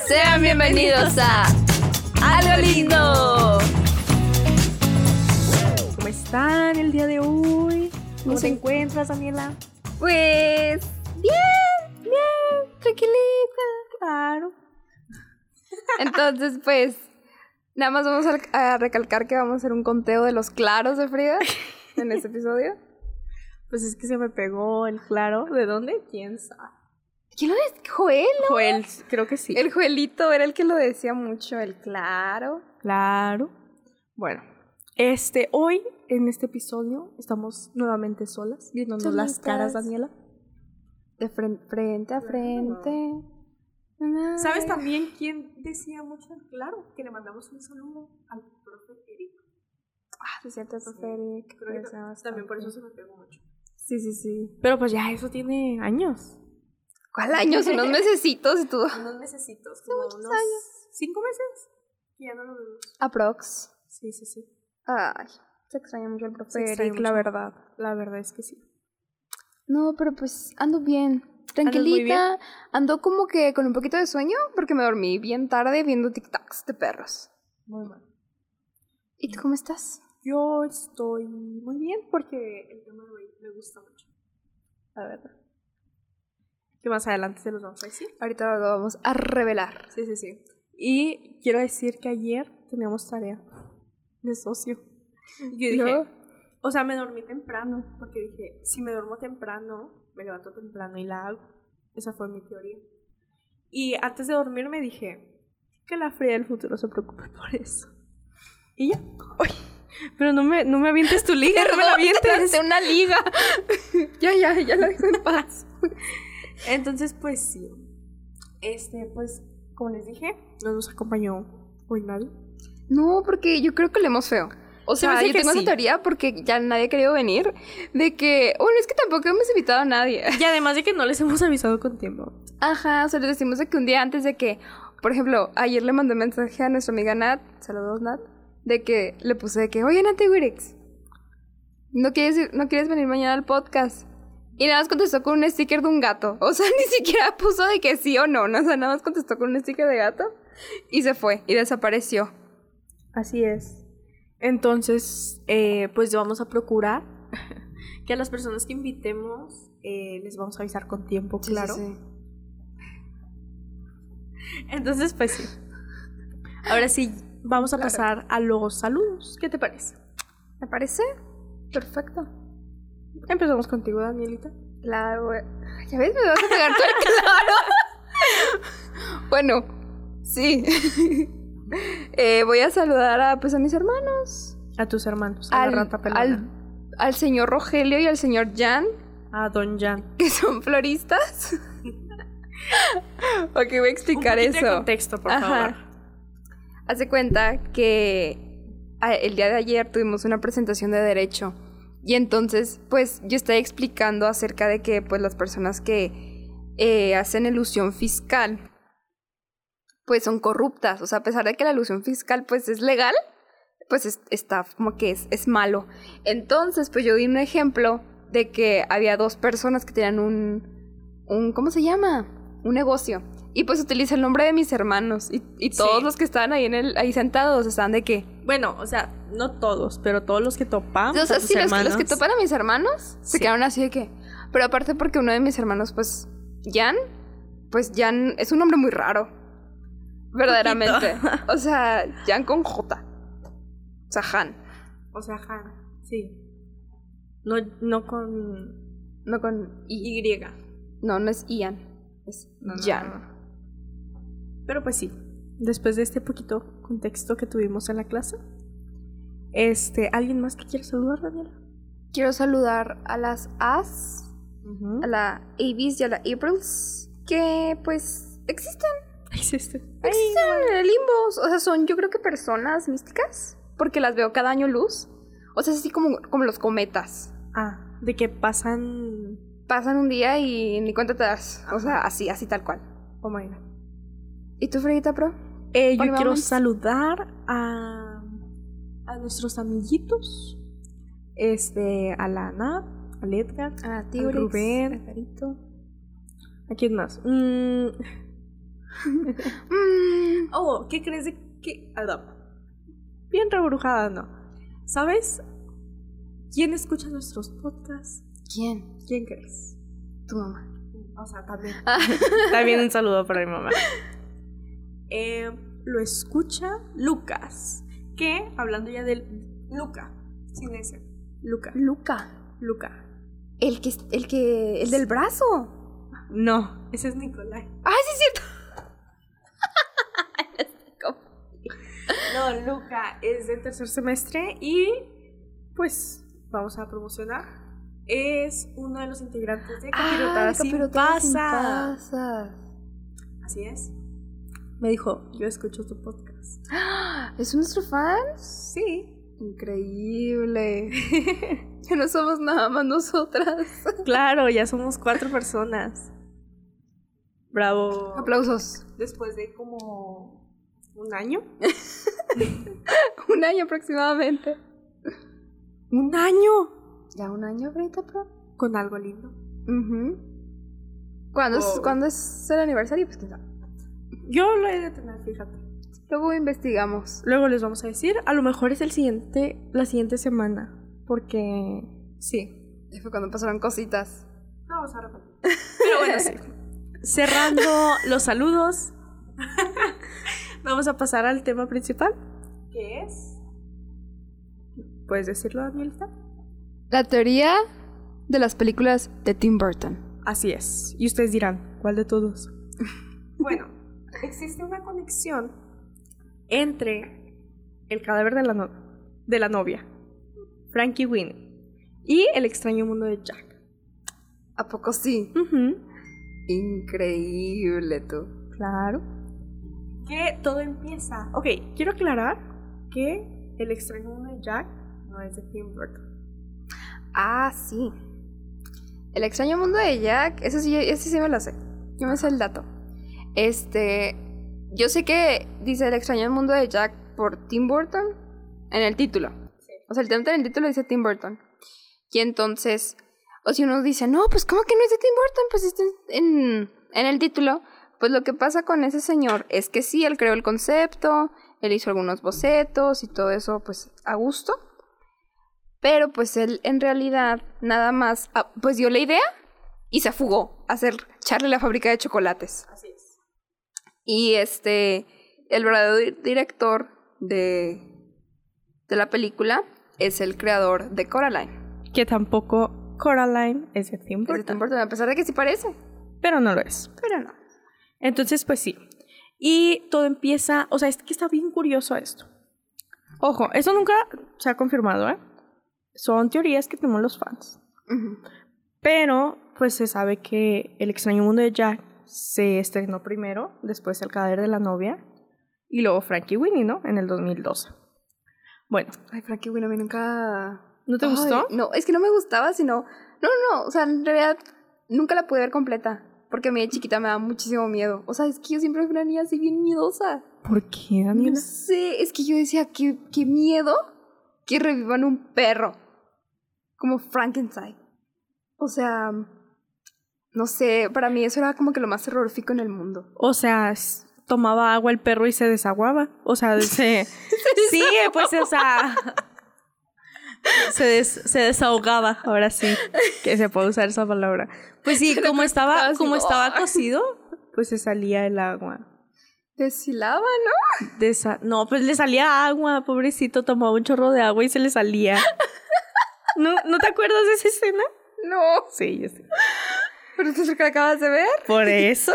Sean bienvenidos a Algo Lindo. ¿Cómo están el día de hoy? ¿Cómo te encuentras, Daniela? Pues bien, tranquilita. Claro. Entonces, pues, nada más vamos a recalcar que vamos a hacer un conteo de los claros de Frida en este episodio. Pues es que se me pegó el claro. ¿De dónde? ¿Quién sabe? ¿Quién lo decía? ¿Joel? ¿No? Joel, creo que sí. El Joelito era el que lo decía mucho, el claro. Claro. Bueno, hoy en este episodio estamos nuevamente solas, viéndonos las caras, Daniela. De frente a frente. ¿Sabes también quién decía mucho el claro? Que le mandamos un saludo al profe Eric. Ah, sí, cierto, el profe Eric. Creo que también por eso se me pegó mucho. Sí. Pero pues ya eso tiene años. ¿Cuál años? Unos mesecitos y todo. Unos mesecitos, como unos años. 5 meses. Y ya no lo vemos. Aprox. Sí. Ay, se extraña mucho el Se profe extraña Eric, mucho. la verdad. La verdad es que sí. No, pero pues ando bien. ¿Andas muy Tranquilita. bien? Ando como que con un poquito de sueño porque me dormí bien tarde viendo TikToks de perros. Muy mal. ¿Y tú cómo estás? Yo estoy muy bien porque el tema de hoy me gusta mucho. La verdad. Que más adelante se los vamos a decir. Ahorita lo vamos a revelar. Sí. Y quiero decir que ayer teníamos tarea de socio. Y yo dije, ¿No? o sea, me dormí temprano, porque dije, si me duermo temprano, me levanto temprano y la hago. Esa fue mi teoría. Y antes de dormirme dije, que la Frida del futuro se preocupe por eso. Y ya. Ay, pero no me avientes tu liga, no me la avientes. Te una liga. ya la dejo en paz. Entonces, pues sí. Pues, como les dije, no nos acompañó hoy nadie. No, porque yo creo que leemos feo. O Se me sea, hace yo que tengo sí. esa teoría porque ya nadie ha querido venir. De que, bueno, es que tampoco hemos invitado a nadie. Y además de que no les hemos avisado con tiempo. Ajá, o sea, les decimos de que un día antes de que, por ejemplo, ayer le mandé un mensaje a nuestra amiga Nat, saludos Nat, de que le puse de que, oye Nati Wirix, ¿no quieres venir mañana al podcast? Y nada más contestó con un sticker de un gato. O sea, ni siquiera puso de que sí o no. O sea, nada más contestó con un sticker de gato y se fue y desapareció. Así es. Entonces, pues vamos a procurar que a las personas que invitemos les vamos a avisar con tiempo, claro. Sí. Entonces, pues sí. Ahora sí, vamos a pasar a los saludos. ¿Qué te parece? ¿Me parece? Perfecto. Empezamos contigo, Danielita. Claro, ya ves, me vas a pegar tú el claro. Bueno, sí. Voy a saludar a mis hermanos. A tus hermanos, a la rata pelona. Al señor Rogelio y al señor Jan, A Don Jan. que son floristas. Ok, voy a explicar Un poquito eso. de contexto, por favor. Hace cuenta que el día de ayer tuvimos una presentación de derecho. Y entonces, pues, yo estaba explicando acerca de que, pues, las personas que hacen elusión fiscal, pues, son corruptas. O sea, a pesar de que la elusión fiscal, pues, es legal, pues, está como que es malo. Entonces, pues, yo di un ejemplo de que había 2 personas que tenían un ¿cómo se llama? Un negocio. Y, pues, utilicé el nombre de mis hermanos. Y todos los que estaban ahí sentados estaban de que... Bueno, o sea, no todos, pero todos los que topamos. O sea, a tus sí, hermanos, los que topan a mis hermanos se Sí. quedaron así de que... Pero aparte porque uno de mis hermanos, pues, Jan es un nombre muy raro. Verdaderamente. O sea, Jan con J. O sea, Han. O sea, Han, sí. No con No con I. Y. No es Ian. Es No. Jan. Pero pues sí, después de este poquito contexto que tuvimos en la clase, ¿alguien más que quiere saludar, Daniela? Quiero saludar a las As, a la Avis y a la Aprils, que, pues, existen. Existe. Existen en el limbo. O sea, son yo creo que personas místicas. Porque las veo cada año luz. O sea, es así como los cometas. Ah, de que pasan. Pasan un día y ni cuenta te das. O sea, así tal cual. Oh my god. ¿Y tú, Fredita Pro? Yo Bueno, quiero vamos. saludar a nuestros amiguitos. A la Ana, al Edgar, A al Rubén, a Carito. ¿a quién más? Oh, ¿qué crees de que... Bien rebrujada, ¿no? ¿Sabes quién escucha nuestros podcasts? ¿Quién? ¿Quién crees? Tu mamá. O sea, también. También un saludo para mi mamá. Lo escucha Lucas. Que, hablando ya del... Luca. Sin ese. Luca. El del brazo. No, ese es Nicolai. ¡Ah, sí es cierto! No, Luca es de tercer semestre y pues vamos a promocionar. Es uno de los integrantes de Capirotada sin Pasas. Así es. Me dijo, yo escucho tu podcast. ¿Es nuestro fan? Sí. Increíble. Que no somos nada más nosotras. Claro, ya somos 4 personas. Bravo. Aplausos. Después de como un año. Un año aproximadamente. ¡Un año! ¿Ya un año ahorita, bro? Con algo lindo. ¿Cuándo es el aniversario? Pues quién sabe. Yo lo he de tener, fíjate. Luego investigamos. Luego les vamos a decir. A lo mejor es la siguiente semana. Porque sí. Fue cuando pasaron cositas. No vamos a repetir. Pero bueno, sí. Cerrando los saludos. Vamos a pasar al tema principal. ¿Qué es? ¿Puedes decirlo, Danielita? La teoría de las películas de Tim Burton. Así es. Y ustedes dirán, ¿cuál de todos? Bueno, existe una conexión entre el cadáver de la novia, Frankie Winnie, y el extraño mundo de Jack. ¿A poco sí? Increíble, tú. Claro. Que todo empieza... Ok, quiero aclarar que el extraño mundo de Jack no es de Tim Burton. Ah, sí. El extraño mundo de Jack, ese sí me lo sé. Yo me sé el dato. Yo sé que dice el extraño mundo de Jack por Tim Burton en el título. Sí. O sea, el tema en el título dice Tim Burton. Y entonces, o si uno dice, no, pues ¿cómo que no es de Tim Burton? Pues está en el título. Pues lo que pasa con ese señor es que sí, él creó el concepto, él hizo algunos bocetos y todo eso, pues a gusto. Pero pues él en realidad nada más, pues dio la idea y se fugó a hacer Charlie la fábrica de chocolates. Así es. Y el verdadero director de la película es el creador de Coraline. Que tampoco Coraline es de Tim Burton. Es de Tim Burton, a pesar de que sí parece. Pero no lo es. Pero no. Entonces, pues sí. Y todo empieza... O sea, es que está bien curioso esto. Ojo, eso nunca se ha confirmado, ¿eh? Son teorías que tenemos los fans. Pero, pues se sabe que El extraño mundo de Jack se estrenó primero, después El cadáver de la novia, y luego Frankie Winnie, ¿no? En el 2012. Bueno. Ay, Frankie Winnie, a mí nunca... ¿No te gustó? No, es que no me gustaba, sino... No, o sea, en realidad nunca la pude ver completa. Porque a mí de chiquita me daba muchísimo miedo. O sea, es que yo siempre fui una niña así bien miedosa. ¿Por qué, Daniela? No sé, es que yo decía, qué miedo que revivan un perro. Como Frankenstein. O sea, no sé, para mí eso era como que lo más terrorífico en el mundo. O sea, tomaba agua el perro y se desaguaba. O sea, sí, pues, o sea... Se desahogaba, ahora sí, que se puede usar esa palabra. Pues sí, como estaba cocido, pues se salía el agua. Deshilaba, ¿no? No, pues le salía agua, pobrecito, tomaba un chorro de agua y se le salía. ¿No te acuerdas de esa escena? No. Sí, yo sé. ¿Pero es lo que acabas de ver? Por eso.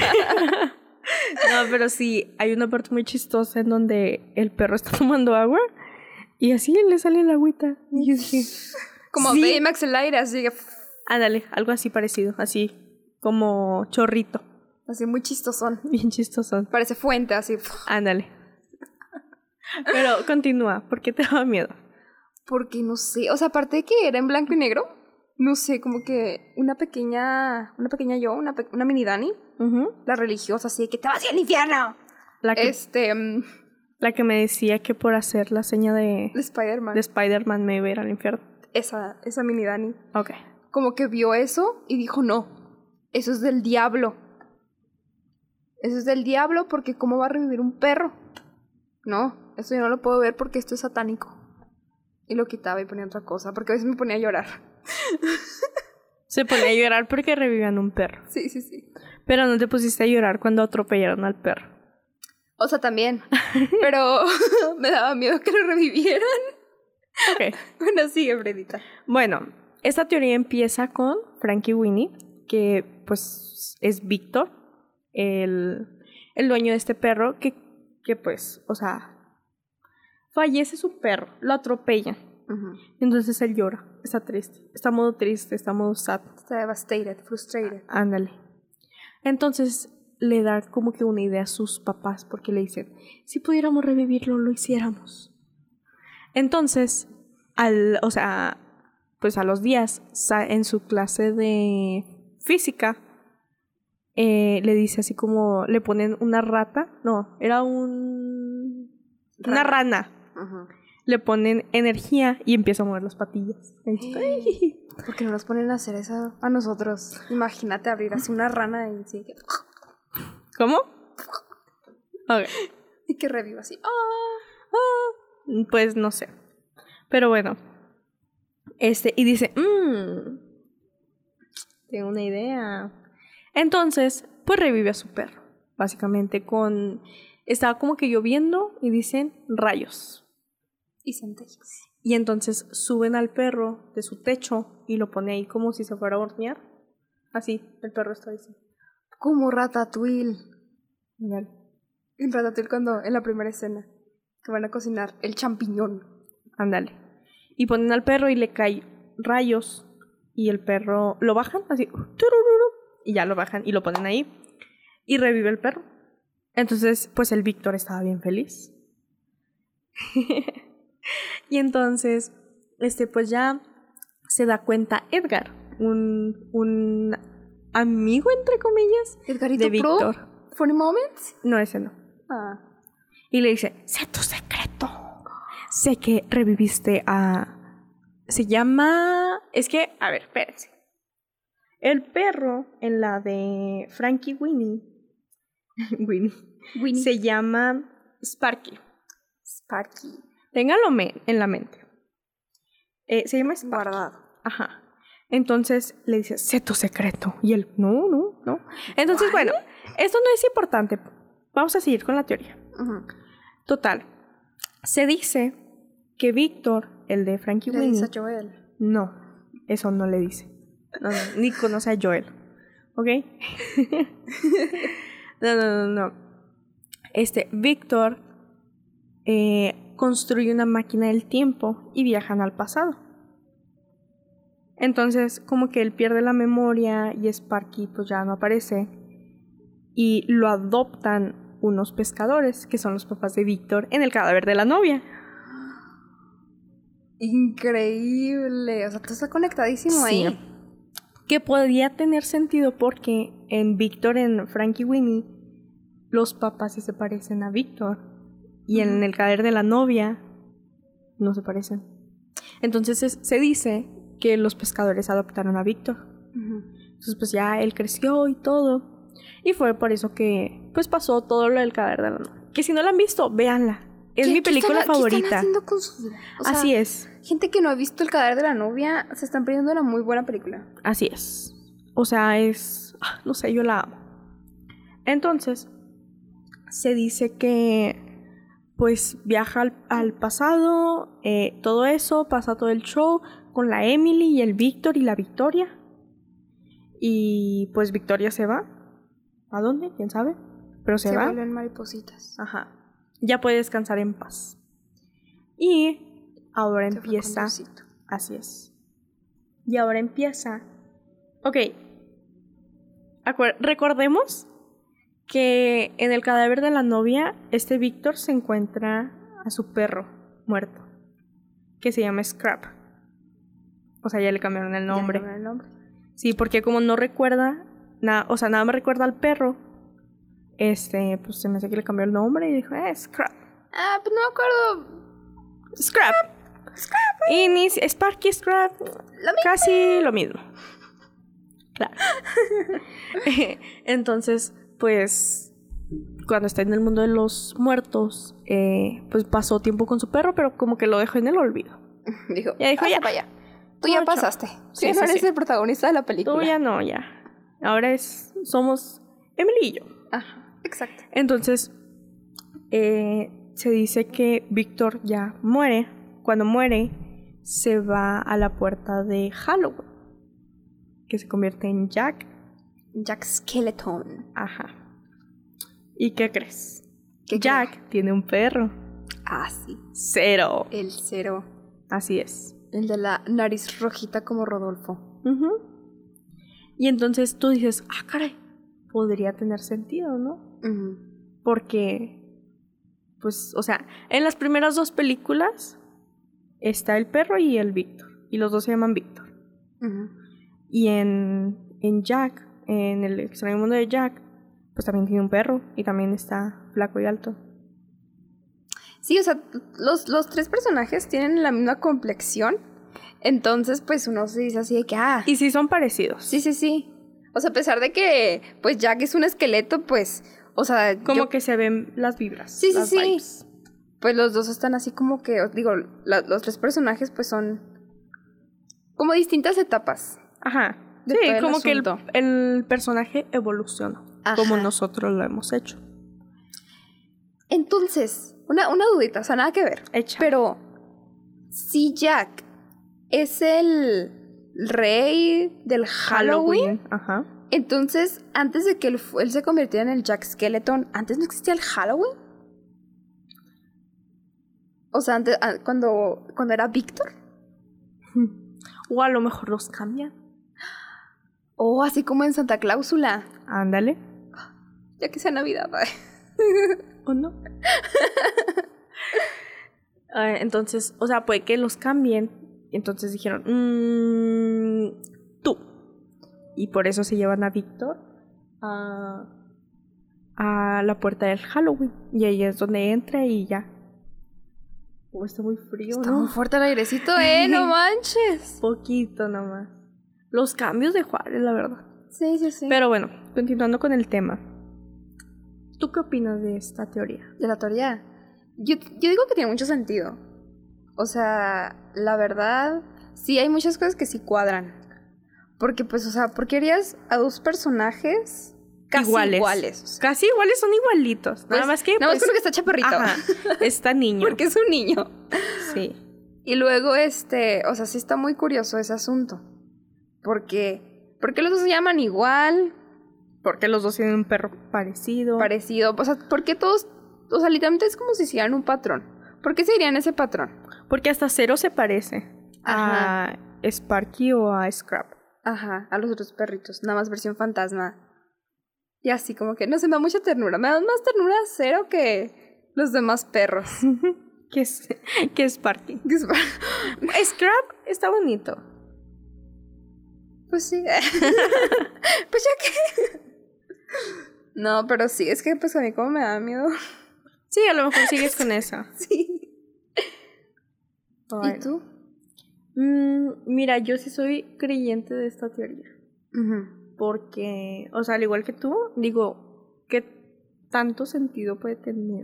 No, pero sí, hay una parte muy chistosa en donde el perro está tomando agua y así le sale la agüita. Y yo dije... Como sí. Baymax el aire, así que... Ándale, algo así parecido, así como chorrito. Así muy chistosón. Bien chistosón. Parece fuente, así. Ándale. Pero continúa, ¿por qué te daba miedo? Porque no sé, o sea, aparte de que era en blanco y negro, no sé, como que una pequeña yo, una mini Dani, la religiosa, así de que te vas al infierno. La que me decía que por hacer la seña de Spider-Man me iba a ir al infierno. Esa mini Dani. Ok. Como que vio eso y dijo, no, eso es del diablo. Eso es del diablo porque ¿cómo va a revivir un perro? No, eso yo no lo puedo ver porque esto es satánico. Y lo quitaba y ponía otra cosa, porque a veces me ponía a llorar. Se ponía a llorar porque revivían un perro. Sí, sí, sí. Pero no te pusiste a llorar cuando atropellaron al perro. O sea, también. Pero me daba miedo que lo revivieran. Ok. Bueno, sigue, Fredita. Bueno, esta teoría empieza con Frankie Winnie, que pues es Víctor, el dueño de este perro, que pues, o sea, fallece su perro, lo atropellan. Uh-huh. Entonces él llora, está triste, está modo sad. Está devastated, frustrated. Ándale. Entonces le da como que una idea a sus papás, porque le dicen, si pudiéramos revivirlo, lo hiciéramos. Entonces, pues a los días, en su clase de física, le dice así como, le ponen una rata, no, era una rana. Uh-huh. Le ponen energía y empieza a mover las patillas. ¿Por qué no nos ponen a hacer eso a nosotros? Imagínate abrir así una rana y sí, ¿Cómo? Okay. Y que reviva así. Pues no sé. Pero bueno. Y dice, tengo una idea. Entonces, pues revive a su perro. Básicamente estaba como que lloviendo y dicen rayos. Y centellas. Y entonces suben al perro de su techo y lo pone ahí como si se fuera a hornear. Así, el perro está así. Como Ratatouille. Vale. En Ratatouille cuando, en la primera escena, que van a cocinar el champiñón. Ándale. Y ponen al perro y le caen rayos. Y el perro lo bajan así. Y ya lo bajan y lo ponen ahí. Y revive el perro. Entonces, pues el Víctor estaba bien feliz. Y entonces, pues ya se da cuenta Edgar, un amigo, entre comillas, ¿Edgarito de Víctor. Pro? ¿Funny Moments? No, ese no. Y le dice, sé tu secreto. Sé que reviviste a... Se llama... Es que, a ver, espérense. El perro en la de Frankie Winnie se llama Sparky. Sparky. Téngalo en la mente. Se llama Sparky. Guardado. Ajá. Entonces le dice, sé tu secreto. Y él, no. Entonces, bueno, esto no es importante. Vamos a seguir con la teoría. Uh-huh. Total. Se dice que Víctor, el de Frankie Winnie... ¿Le dice a Joel? No, eso no le dice. No, ni conoce a Joel. ¿Ok? No. Víctor construye una máquina del tiempo y viajan al pasado. Entonces, como que él pierde la memoria y Sparky pues ya no aparece. Y lo adoptan unos pescadores, que son los papás de Víctor, en el cadáver de la novia. Increíble. O sea, todo está conectadísimo ahí. Que podría tener sentido porque en Víctor, en Frankie Winnie, los papás sí se parecen a Víctor. Y en el cadáver de la novia no se parecen. Entonces se dice que los pescadores adoptaron a Víctor. Entonces pues ya él creció y todo. Y fue por eso que pues pasó todo lo del cadáver de la novia. Que si no la han visto, véanla. Es mi película favorita. ¿Qué están haciendo con su vida? O sea, así es. Gente que no ha visto El cadáver de la novia se están perdiendo una muy buena película. Así es. O sea, no sé, yo la amo. Entonces, se dice que pues viaja al pasado, todo eso, pasa todo el show con la Emily y el Víctor y la Victoria. Y pues Victoria se va. ¿A dónde? ¿Quién sabe? Pero se va. Se vuelven maripositas. Ajá. Ya puede descansar en paz. Y ahora empieza... Así es. Y ahora empieza... Ok. Recordemos que en el cadáver de la novia, Víctor se encuentra a su perro muerto, que se llama Scrap. O sea, ya le cambiaron el nombre. Sí, porque como no recuerda nada, o sea, nada me recuerda al perro, pues se me hace que le cambió el nombre y dijo, Scrap. Pues no me acuerdo. Scrap. Y ni Sparky, Scrap, casi lo mismo. Claro. Entonces, pues cuando está en el mundo de los muertos, pues pasó tiempo con su perro, pero como que lo dejó en el olvido. Dijo, Ya dijo, ya. vaya. Tú ya pasaste. Sí, Sí, sí, no eres sí. el protagonista de la película. Tú ya no, ya. Ahora somos Emily y yo. Ajá, exacto. Entonces, se dice que Víctor ya muere. Cuando muere, se va a la puerta de Halloween, que se convierte en Jack. Jack Skeleton. Ajá. ¿Y qué crees? ¿Qué Jack tiene un perro. Ah, sí. Cero. El cero. Así es. El de la nariz rojita como Rodolfo. Ujú. Y entonces tú dices, caray, podría tener sentido, ¿no? Ujú. Porque, pues, o sea, en las primeras 2 películas está el perro y el Víctor. Y los dos se llaman Víctor. Ujú. Y en Jack, en el extraño mundo de Jack, pues también tiene un perro y también está flaco y alto. Sí, o sea, los 3 personajes tienen la misma complexión. Entonces, pues uno se dice así de que, Y sí son parecidos. sí, sí, sí. O sea, a pesar de que, pues Jack es un esqueleto, pues, o sea, Como que se ven las vibras. Sí, sí, las sí. vibes. Pues los dos están así como que, digo, los 3 personajes pues son como distintas etapas. Ajá. De Sí, todo el como que asunto. el personaje evoluciona. Ajá. Como nosotros lo hemos hecho. Entonces, una dudita, o sea, nada que ver. Echa. Pero, si Jack es el rey del Halloween, Ajá. entonces, antes de que él se convirtiera en el Jack Skeleton, ¿antes no existía el Halloween? O sea, antes, cuando era Víctor. O a lo mejor los cambian. O así como en Santa Cláusula. Ándale. Ya que sea Navidad. ¿O no? Entonces, o sea, puede que los cambien. Entonces dijeron, tú. Y por eso se llevan a Víctor a la puerta del Halloween. Y ahí es donde entra y ya. Está muy frío, Está ¿no? muy fuerte el airecito, no manches. Poquito nomás. Los cambios de Juárez, la verdad. Sí, sí, sí. Pero bueno, continuando con el tema. ¿Tú qué opinas de esta teoría? De la teoría. Yo digo que tiene mucho sentido. O sea, la verdad, sí hay muchas cosas que sí cuadran. Porque, pues, o sea, ¿por qué harías a 2 personajes casi iguales? O sea, Casi iguales, son igualitos. pues, nada más que. Nada más pues, creo que está chaparrito. Ajá, está niño. Porque es un niño. Sí. Y luego, o sea, sí está muy curioso ese asunto. ¿Por qué los dos se llaman igual? Porque los dos tienen un perro parecido. Parecido. O sea, ¿por qué todos? O sea, literalmente es como si hicieran un patrón. ¿Por qué seguirían ese patrón? Porque hasta Cero se parece Ajá. a Sparky o a Scrap. Ajá, a los otros perritos. Nada más versión fantasma. Y así como que, no sé, me da mucha ternura. Me da más ternura Cero que los demás perros. ¿Qué es Sparky? Scrap está bonito. Pues sí. Pues ya que... No, pero sí, es que pues a mí como me da miedo. Sí, a lo mejor sigues con esa. Sí. Bueno. ¿Y tú? Mira, yo sí soy creyente de esta teoría. Ujú. Porque, o sea, al igual que tú, digo, ¿qué tanto sentido puede tener?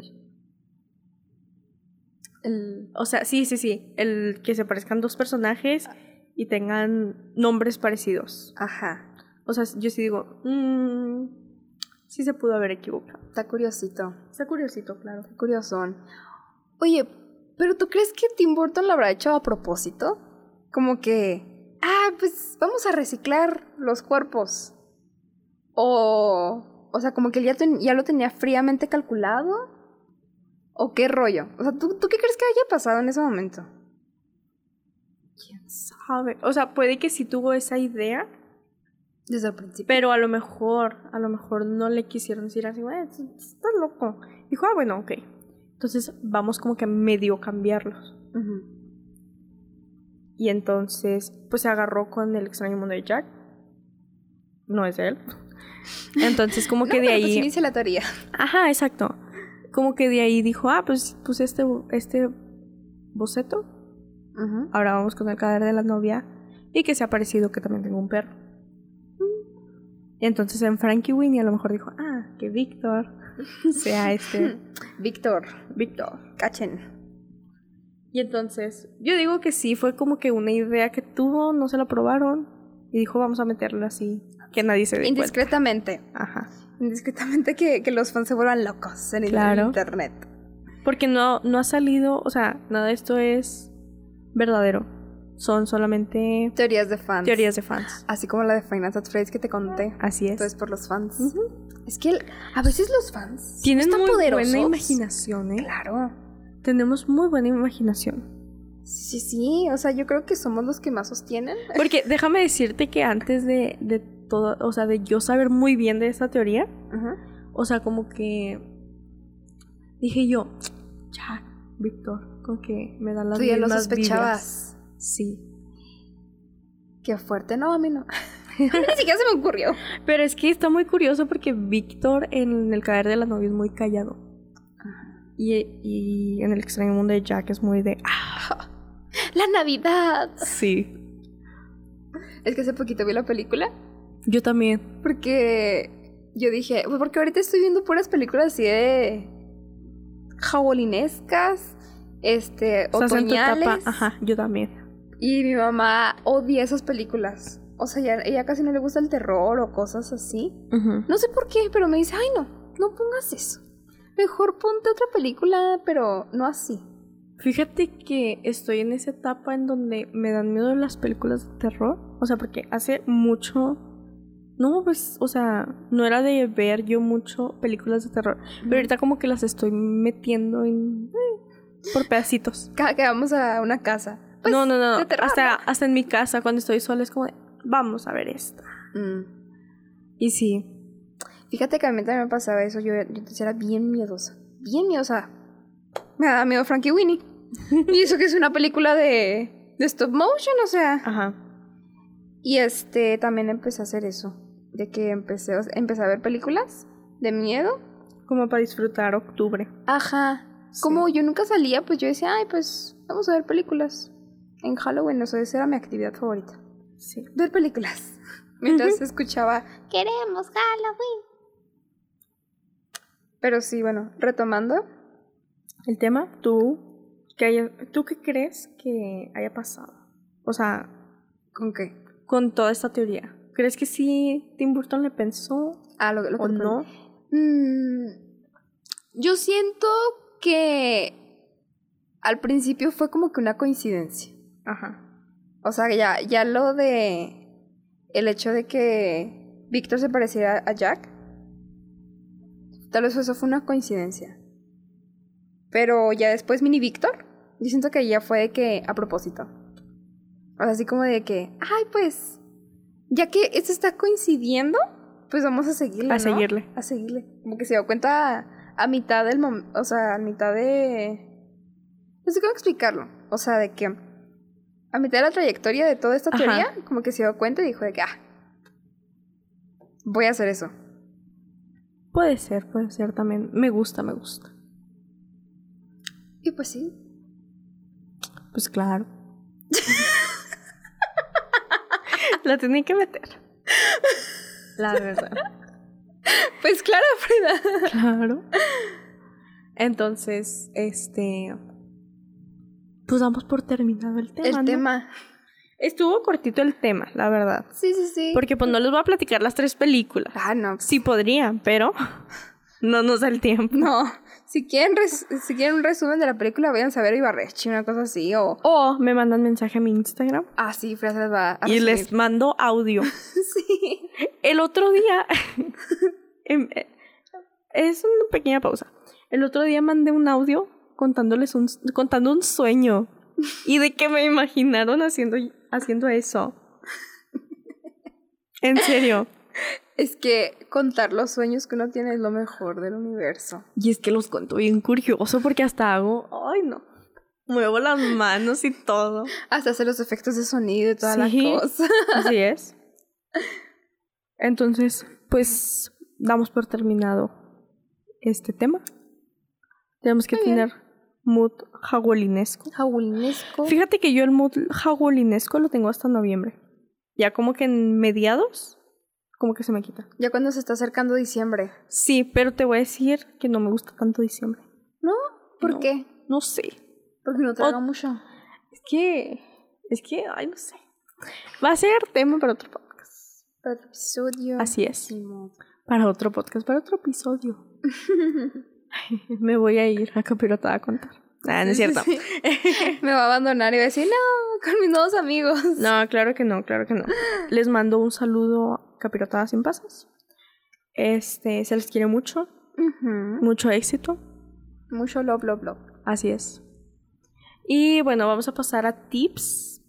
O sea, sí, el que se parezcan 2 personajes y tengan nombres parecidos. Ajá. O sea, yo sí digo, sí se pudo haber equivocado. Está curiosito. Está curiosito, claro. Está curiosón. Oye, ¿pero tú crees que Tim Burton lo habrá hecho a propósito? Como que, pues vamos a reciclar los cuerpos. O sea, como que él ya lo tenía fríamente calculado. ¿O qué rollo? O sea, ¿tú qué crees que haya pasado en ese momento? ¿Quién sabe? O sea, puede que sí tuvo esa idea, Desde el principio. pero a lo mejor no le quisieron decir así, güey, estás loco. Dijo, bueno, ok. Entonces vamos como que a medio cambiarlos. Ujú. Y entonces, pues se agarró con el extraño mundo de Jack. No es él. Entonces, como que No, de pero ahí. pues inicia la teoría. Ajá, exacto. Como que de ahí dijo, pues este boceto. Ujú. Ahora vamos con el cadáver de la novia. Y que se ha parecido que también tengo un perro. Entonces en Frankie Winnie a lo mejor dijo, que Víctor sea Víctor, cachen. Y entonces yo digo que sí, fue como que una idea que tuvo, no se la probaron y dijo vamos a meterlo así, que nadie se dé cuenta. Indiscretamente. Ajá. Indiscretamente que los fans se vuelvan locos en internet. Porque no ha salido, o sea, nada de esto es verdadero. Son solamente teorías de fans. Así como la de Final Fantasy Phrase que te conté. Así es. Entonces por los fans. Es que a veces los fans tienen están muy poderosos. Buena imaginación, ¿eh? Claro. Tenemos muy buena imaginación. Sí, o sea, yo creo que somos los que más sostienen. Porque déjame decirte que antes de todo, o sea, de yo saber muy bien de esta teoría, o sea, como que dije yo, ya, Víctor, con que me dan las mismas ¿Tú ya lo sospechabas? Vidas. Sí. Qué fuerte, no, a mí no. Ni siquiera se me ocurrió. Pero es que está muy curioso porque Víctor en El caer de la novia es muy callado. Y en El extraño mundo de Jack es muy de... ¡La Navidad! Sí. Es que hace poquito vi la película. Yo también. Porque yo dije... Porque ahorita estoy viendo puras películas así de... jabolinescas. Otoñales. Ajá, yo también. Y mi mamá odia esas películas. O sea, ella casi no le gusta el terror o cosas así. No sé por qué, pero me dice, ay no pongas eso. Mejor ponte otra película, pero no así. Fíjate que estoy en esa etapa en donde me dan miedo las películas de terror. O sea, porque hace mucho... No, pues, o sea, no era de ver yo mucho películas de terror. Pero ahorita como que las estoy metiendo por pedacitos. Cada que vamos a una casa. Pues, no. Hasta en mi casa, cuando estoy sola, es como de, vamos a ver esta. Y sí. Fíjate que a mí también me pasaba eso. Yo era bien miedosa. Bien miedosa. Me daba miedo Frankie Winnie. Y eso que es una película de stop motion, o sea. Ajá. Y también empecé a hacer eso. De que empecé a ver películas de miedo. Como para disfrutar octubre. Ajá. Sí. Como yo nunca salía, pues yo decía, ay, pues vamos a ver películas. En Halloween, esa era mi actividad favorita. Sí. Ver películas. Mientras escuchaba, queremos Halloween. Pero sí, bueno, retomando el tema, ¿tú qué crees que haya pasado? O sea, ¿con qué? Con toda esta teoría. ¿Crees que sí Tim Burton le pensó? Lo que ¿O no? Yo siento que al principio fue como que una coincidencia. Ajá. O sea, ya lo de el hecho de que Víctor se pareciera a Jack, tal vez eso fue una coincidencia. Pero ya después Mini Víctor, yo siento que ya fue de que a propósito. O sea, así como de que, ay, pues, ya que esto está coincidiendo, pues vamos a seguirle, A seguirle. Como que se dio cuenta a mitad del momento, o sea, a mitad de... No sé cómo explicarlo. O sea, de que a mitad de la trayectoria de toda esta teoría, como que se dio cuenta y dijo de que, voy a hacer eso. Puede ser también. Me gusta. Y pues sí. Pues claro. La tenía que meter. La verdad. Pues claro, Frida. Claro. Entonces, pues damos por terminado el tema. El tema. Estuvo cortito el tema, la verdad. Sí. Porque pues no les voy a platicar las 3 películas. No. Sí podrían, pero no nos da el tiempo. No. Si quieren un resumen de la película, vayan a ver Ibarrechi, una cosa así, o me mandan mensaje a mi Instagram. Sí, Frida les va a resumir. Y les mando audio. Sí. El otro día... es una pequeña pausa. El otro día mandé un audio contando un sueño. Y de que me imaginaron haciendo eso. En serio. Es que contar los sueños que uno tiene es lo mejor del universo. Y es que los cuento bien curioso porque hasta hago... Ay, no. Muevo las manos y todo. Hasta hacer los efectos de sonido y toda la cosa. Así es. Entonces, pues, damos por terminado este tema. Tenemos que tener mood halloweenesco. Fíjate que yo el mood halloweenesco lo tengo hasta noviembre. Ya como que en mediados como que se me quita. Ya cuando se está acercando diciembre. Sí, pero te voy a decir que no me gusta tanto diciembre. ¿No? ¿Por No, qué? No sé. Porque no traga mucho. Es que, ay, no sé. Va a ser tema para otro podcast. Para otro episodio. Así es. Sí, no. Para otro podcast, para otro episodio. Me voy a ir a Capirotada a contar. No es cierto. Sí. Me va a abandonar y va a decir, no, con mis nuevos amigos. No, claro que no. Les mando un saludo a Capirotada sin pasas. Se les quiere mucho. Mucho éxito. Mucho love. Así es. Y bueno, vamos a pasar a tips.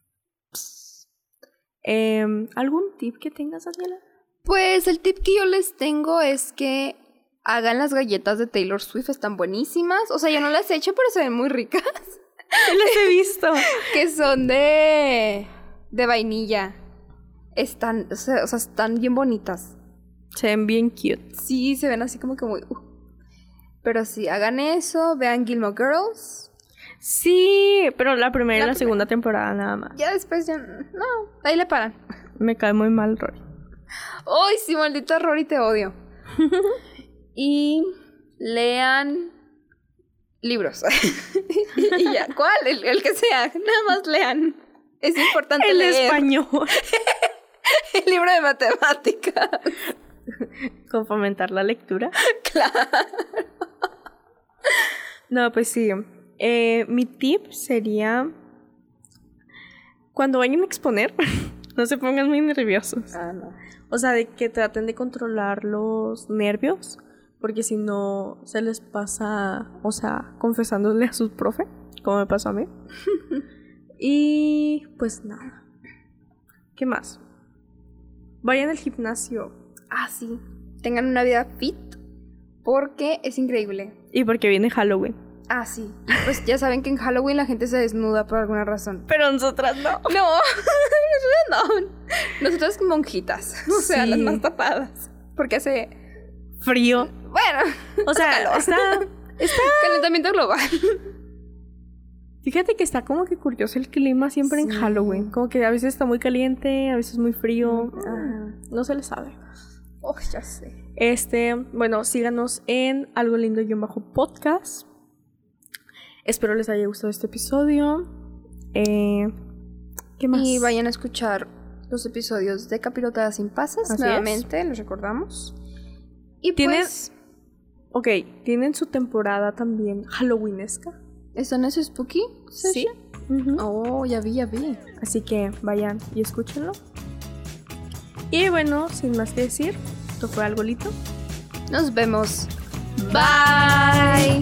¿Algún tip que tengas, Daniela? Pues el tip que yo les tengo es que hagan las galletas de Taylor Swift, están buenísimas. O sea, yo no las he hecho, pero se ven muy ricas. Las he visto. Que son de vainilla. Están, o sea, están bien bonitas. Se ven bien cute. Sí, se ven así como que muy... Pero sí, hagan eso, vean Gilmore Girls. Sí, pero la primera y la segunda temporada nada más. Ya después ya... No, ahí le paran. Me cae muy mal Rory. ¡Ay, sí, maldita Rory, te odio! Y lean libros. Y ya, ¿cuál? El que sea, nada más lean. Es importante leer. El español. El libro de matemáticas. Con fomentar la lectura. Claro. No, pues sí. Mi tip sería... Cuando vayan a exponer, no se pongan muy nerviosos. No. O sea, de que traten de controlar los nervios. Porque si no, se les pasa... O sea, confesándole a su profe, como me pasó a mí. Y pues nada. ¿Qué más? Vayan al gimnasio. Sí. Tengan una vida fit. Porque es increíble. Y porque viene Halloween. Sí. Y pues ya saben que en Halloween la gente se desnuda por alguna razón. Pero nosotras no. No. Nosotras monjitas. O sea, Sí. las más tapadas. Porque hace... Frío. Bueno. O sea, calor. está... Calentamiento global. Fíjate que está como que curioso el clima siempre en Sí. Halloween. Como que a veces está muy caliente, a veces muy frío. Ajá. No se le sabe. Ya sé. Bueno, síganos en Algo Lindo-podcast. Espero les haya gustado este episodio. ¿Qué más? Y vayan a escuchar los episodios de Capirotada sin pasas. Así nuevamente, los recordamos. Y ¿Tienen- pues... Ok, ¿tienen su temporada también halloweenesca? ¿Están en su spooky? Sí. Ujú. Oh, ya vi. Así que vayan y escúchenlo. Y bueno, sin más que decir, esto fue Algo Lito. Nos vemos. Bye.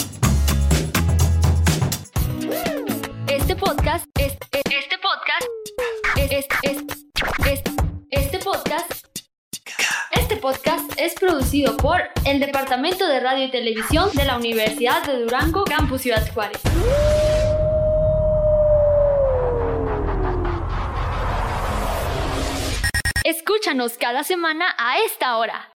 Este podcast es producido por el Departamento de Radio y Televisión de la Universidad de Durango, Campus Ciudad Juárez. Escúchanos cada semana a esta hora.